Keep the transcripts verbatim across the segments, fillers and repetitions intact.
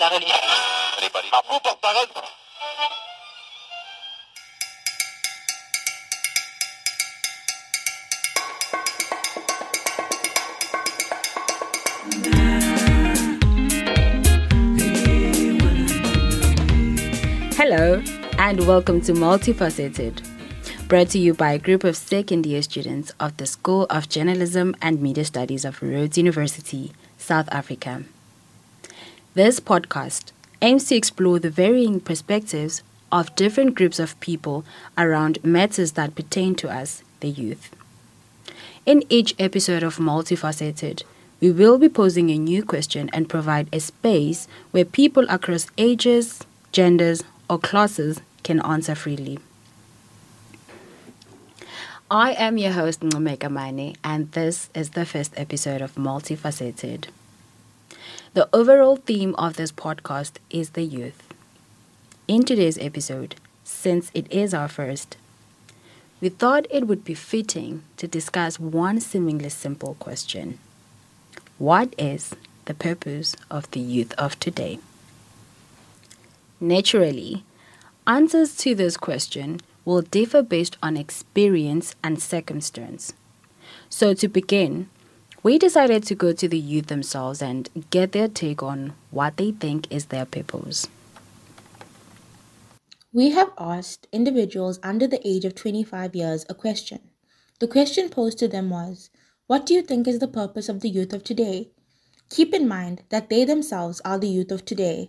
Hello, and welcome to Multifaceted, brought to you by a group of second year students of the School of Journalism and Media Studies of Rhodes University, South Africa. This podcast aims to explore the varying perspectives of different groups of people around matters that pertain to us, the youth. In each episode of Multifaceted, we will be posing a new question and provide a space where people across ages, genders, or classes can answer freely. I am your host, Ncomeka Mane, and this is the first episode of Multifaceted. The overall theme of this podcast is the youth. In today's episode, since it is our first, we thought it would be fitting to discuss one seemingly simple question. What is the purpose of the youth of today? Naturally, answers to this question will differ based on experience and circumstance. So to begin, we decided to go to the youth themselves and get their take on what they think is their purpose. We have asked individuals under the age of twenty-five years a question. The question posed to them was, what do you think is the purpose of the youth of today? Keep in mind that they themselves are the youth of today.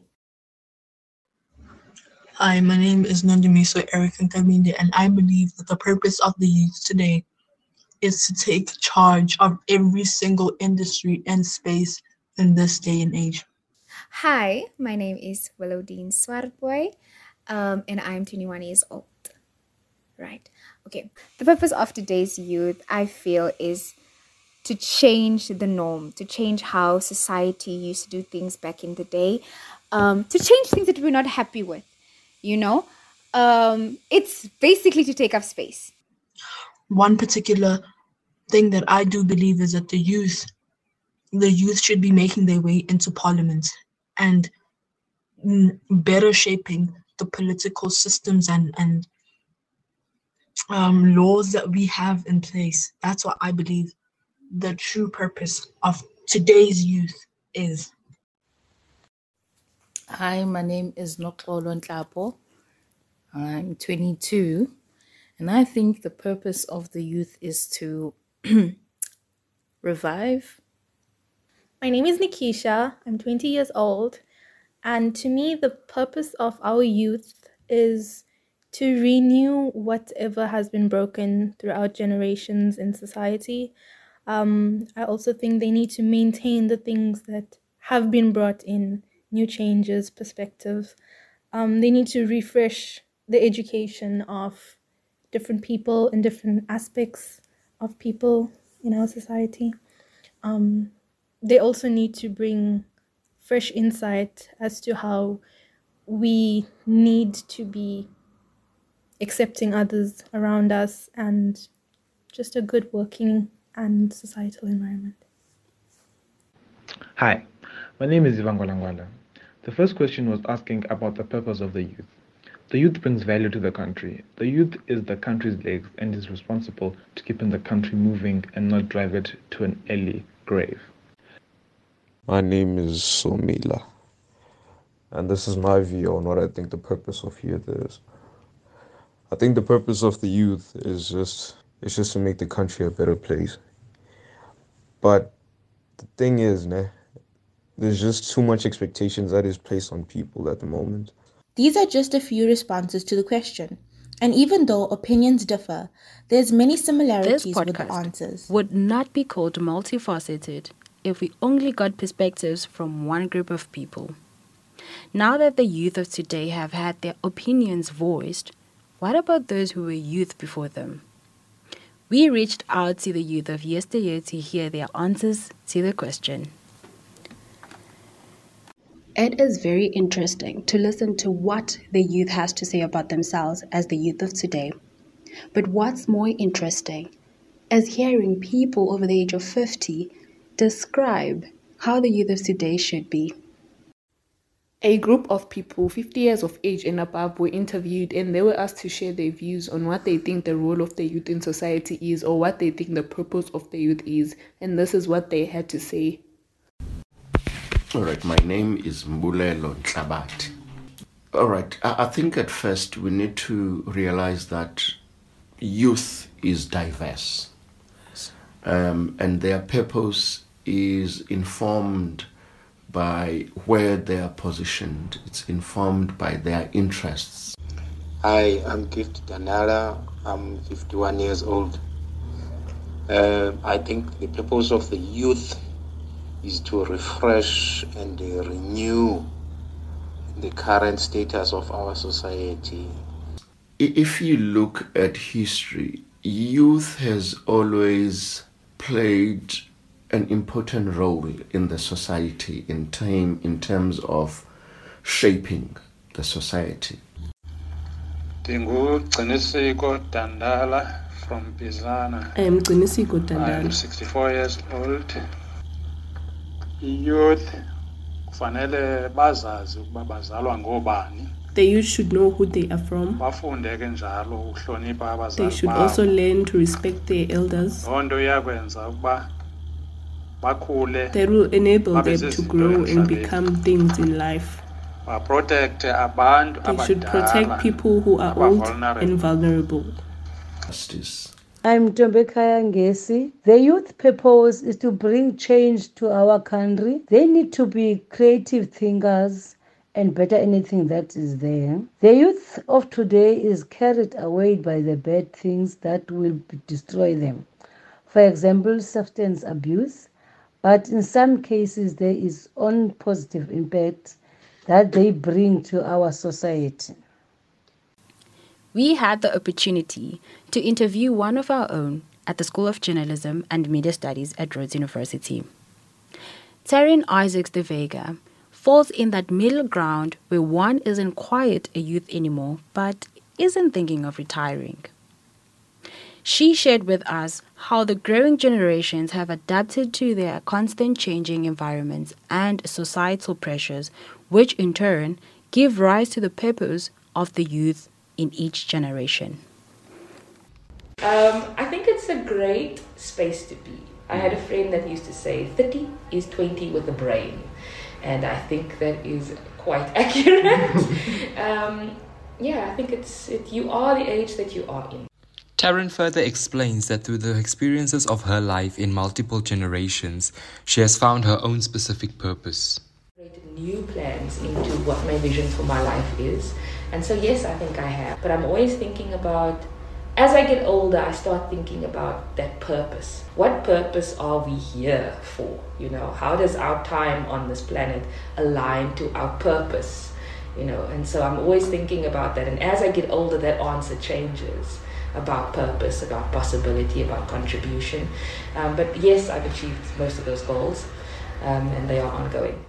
Hi, my name is Nondimiso Eric Nkaminde, and I believe that the purpose of the youth today is to take charge of every single industry and space in this day and age. Hi, my name is Willowdean Swartboy, um, and I'm twenty-one years old. Right. Okay. The purpose of today's youth, I feel, is to change the norm, to change how society used to do things back in the day, um, to change things that we're not happy with. You know, um, it's basically to take up space. One particular thing that I do believe is that the youth, the youth should be making their way into parliament and mm, better shaping the political systems and, and um, laws that we have in place. That's what I believe the true purpose of today's youth is. Hi, my name is Noxolo Nhlapo. I'm twenty-two, and I think the purpose of the youth is to revive. My name is Nikisha. I'm twenty years old, and to me, the purpose of our youth is to renew whatever has been broken throughout generations in society. Um, I also think they need to maintain the things that have been brought in. New changes, perspectives. Um, they need to refresh the education of different people and different aspects of people in our society. Um, they also need to bring fresh insight as to how we need to be accepting others around us and just a good working and societal environment. Hi, my name is Ivan Gwalangwala. The first question was asking about the purpose of the youth. The youth brings value to the country. The youth is the country's legs and is responsible to keeping the country moving and not drive it to an early grave. My name is Somila, and this is my view on what I think the purpose of youth is. I think the purpose of the youth is just it's just to make the country a better place. But the thing is, ne, there's just too much expectations that is placed on people at the moment. These are just a few responses to the question. And even though opinions differ, there's many similarities with the answers. Would not be called multifaceted if we only got perspectives from one group of people. Now that the youth of today have had their opinions voiced, what about those who were youth before them? We reached out to the youth of yesteryear to hear their answers to the question. It is very interesting to listen to what the youth has to say about themselves as the youth of today. But what's more interesting is hearing people over the age of fifty describe how the youth of today should be. A group of people, fifty years of age and above, were interviewed, and they were asked to share their views on what they think the role of the youth in society is, or what they think the purpose of the youth is. And this is what they had to say. All right, my name is Mbulelo Ntlabati. All right, I, I think at first we need to realize that youth is diverse, um, and their purpose is informed by where they are positioned. It's informed by their interests. Hi, I'm Gift Danara. I'm fifty-one years old. Uh, I think the purpose of the youth is to refresh and uh, renew the current status of our society. If you look at history, youth has always played an important role in the society in time in terms of shaping the society. Dingu Qinisiko Dandala from Bizana. I am Qinisiko Dandala. I'm sixty-four years old. Youth kufanele bazazi ukuba bazalwa ngobani. The youth should know who they are from. Bafunde ke njalo ukuhlonipha abazali babo. They should also learn to respect their elders. Lonto iyakwenza ukuba bakhule. That will enable them to grow and become things in life. Protect abantu abadala. They should protect people who are old and vulnerable. Justice. I'm Tombekaya Ngesi. The youth purpose is to bring change to our country. They need to be creative thinkers and better anything that is there. The youth of today is carried away by the bad things that will destroy them. For example, substance abuse. But in some cases, there is own positive impact that they bring to our society. We had the opportunity to interview one of our own at the School of Journalism and Media Studies at Rhodes University. Taryn Isaacs de Vega falls in that middle ground where one isn't quite a youth anymore, but isn't thinking of retiring. She shared with us how the growing generations have adapted to their constant changing environments and societal pressures, which in turn give rise to the purpose of the youth in each generation. Um, I think it's a great space to be. I had a friend that used to say thirty is twenty with a brain, and I think that is quite accurate. um, yeah, I think it's it, you are the age that you are in. Taryn further explains that through the experiences of her life in multiple generations, she has found her own specific purpose. New plans into what my vision for my life is. And so yes, I think I have. But I'm always thinking about, as I get older, I start thinking about that purpose. What purpose are we here for? You know, how does our time on this planet align to our purpose? You know, and so I'm always thinking about that. And as I get older, that answer changes about purpose, about possibility, about contribution. Um, but yes, I've achieved most of those goals, um, and they are ongoing.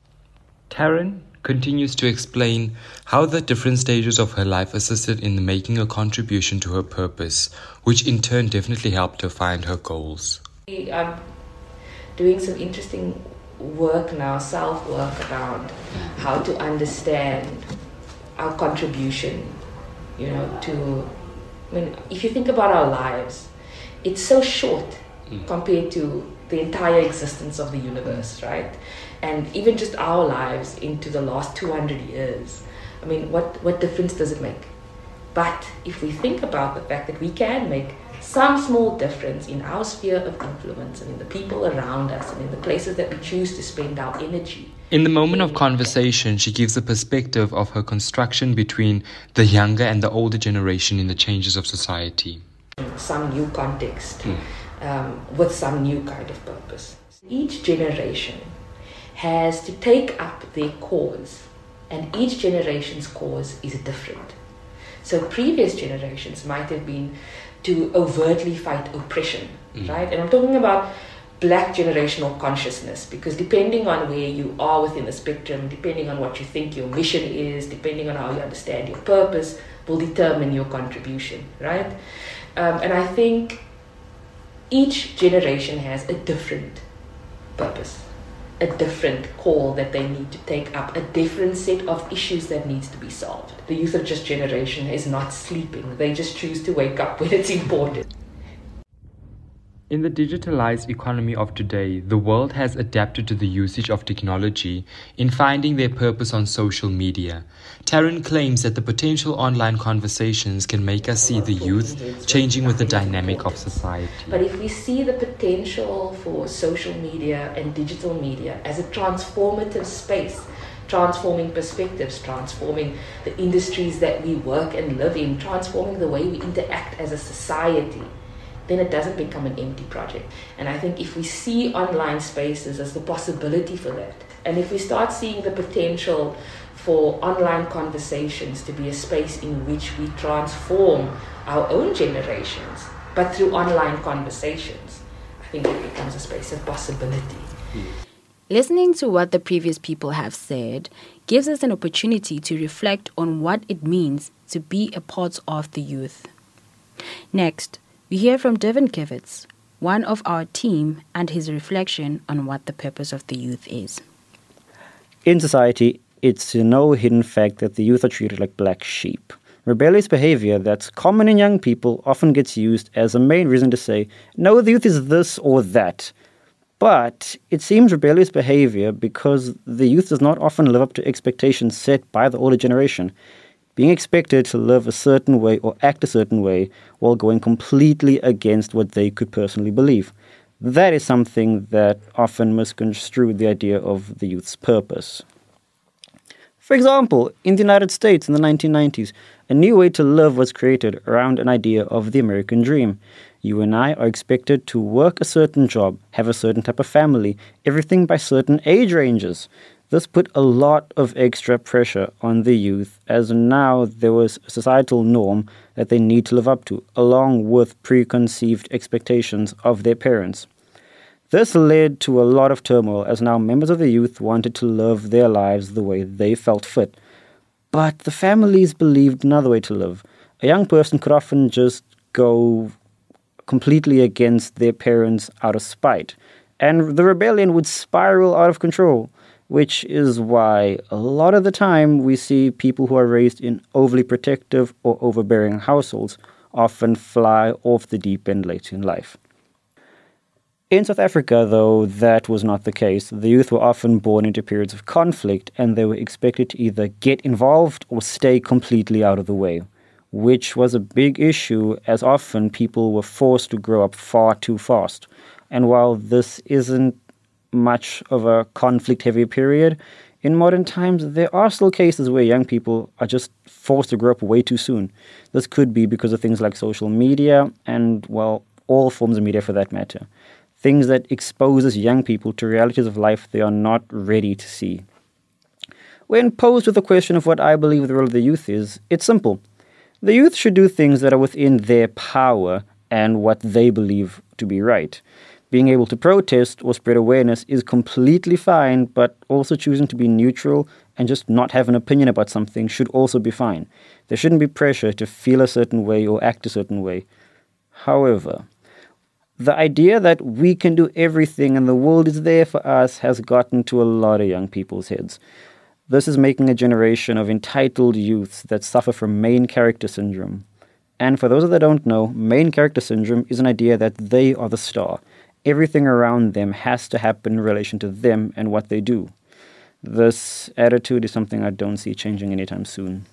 Taryn continues to explain how the different stages of her life assisted in making a contribution to her purpose, which in turn definitely helped her find her goals. I'm doing some interesting work now, self-work around how to understand our contribution, you know, to, I mean, if you think about our lives, it's so short mm. compared to the entire existence of the universe, right? And even just our lives into the last two hundred years. I mean, what, what difference does it make? But if we think about the fact that we can make some small difference in our sphere of influence and in the people around us and in the places that we choose to spend our energy. In the moment of conversation, she gives a perspective of her construction between the younger and the older generation in the changes of society. Some new context, mm. um, with some new kind of purpose. Each generation has to take up their cause, and each generation's cause is different. So previous generations might have been to overtly fight oppression, mm. right? And I'm talking about black generational consciousness, because depending on where you are within the spectrum, depending on what you think your mission is, depending on how you understand your purpose, will determine your contribution, right? Um, and I think each generation has a different purpose, a different call that they need to take up, a different set of issues that needs to be solved. The youth of just generation is not sleeping. They just choose to wake up when it's important. In the digitalized economy of today, the world has adapted to the usage of technology in finding their purpose on social media. Taryn claims that the potential online conversations can make us see the youth changing with the dynamic of society. But if we see the potential for social media and digital media as a transformative space, transforming perspectives, transforming the industries that we work and live in, transforming the way we interact as a society, then it doesn't become an empty project. And I think if we see online spaces as the possibility for that, and if we start seeing the potential for online conversations to be a space in which we transform our own generations, but through online conversations, I think it becomes a space of possibility. Listening to what the previous people have said gives us an opportunity to reflect on what it means to be a part of the youth. Next, we hear from Devin Kivitz, one of our team, and his reflection on what the purpose of the youth is. In society, it's no hidden fact that the youth are treated like black sheep. Rebellious behavior that's common in young people often gets used as a main reason to say, no, the youth is this or that. But it seems rebellious behavior because the youth does not often live up to expectations set by the older generation, being expected to live a certain way or act a certain way while going completely against what they could personally believe. That is something that often misconstrued the idea of the youth's purpose. For example, in the United States in the nineteen nineties, a new way to live was created around an idea of the American dream. You and I are expected to work a certain job, have a certain type of family, everything by certain age ranges. This put a lot of extra pressure on the youth, as now there was a societal norm that they need to live up to, along with preconceived expectations of their parents. This led to a lot of turmoil, as now members of the youth wanted to live their lives the way they felt fit. But the families believed another way to live. A young person could often just go completely against their parents out of spite, and the rebellion would spiral out of control. Which is why a lot of the time we see people who are raised in overly protective or overbearing households often fly off the deep end later in life. In South Africa, though, that was not the case. The youth were often born into periods of conflict, and they were expected to either get involved or stay completely out of the way, which was a big issue, as often people were forced to grow up far too fast. And while this isn't much of a conflict-heavy period, in modern times, there are still cases where young people are just forced to grow up way too soon. This could be because of things like social media and, well, all forms of media for that matter. Things that exposes young people to realities of life they are not ready to see. When posed with the question of what I believe the role of the youth is, it's simple. The youth should do things that are within their power and what they believe to be right. Being able to protest or spread awareness is completely fine, but also choosing to be neutral and just not have an opinion about something should also be fine. There shouldn't be pressure to feel a certain way or act a certain way. However, the idea that we can do everything and the world is there for us has gotten to a lot of young people's heads. This is making a generation of entitled youths that suffer from main character syndrome. And for those that don't know, main character syndrome is an idea that they are the star. Everything around them has to happen in relation to them and what they do. This attitude is something I don't see changing anytime soon.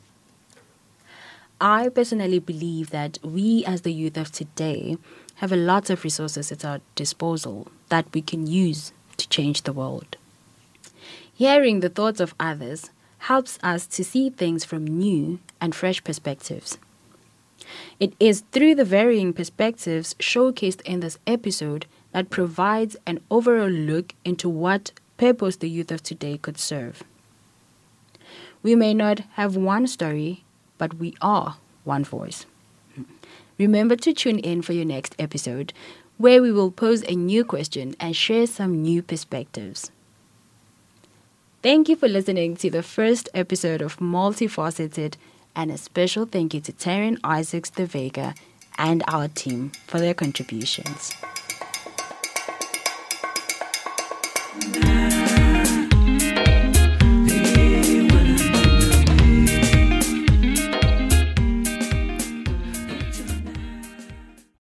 I personally believe that we as the youth of today have a lot of resources at our disposal that we can use to change the world. Hearing the thoughts of others helps us to see things from new and fresh perspectives. It is through the varying perspectives showcased in this episode that provides an overall look into what purpose the youth of today could serve. We may not have one story, but we are one voice. Remember to tune in for your next episode, where we will pose a new question and share some new perspectives. Thank you for listening to the first episode of Multifaceted, and a special thank you to Taryn Isaacs de Vega and our team for their contributions. Now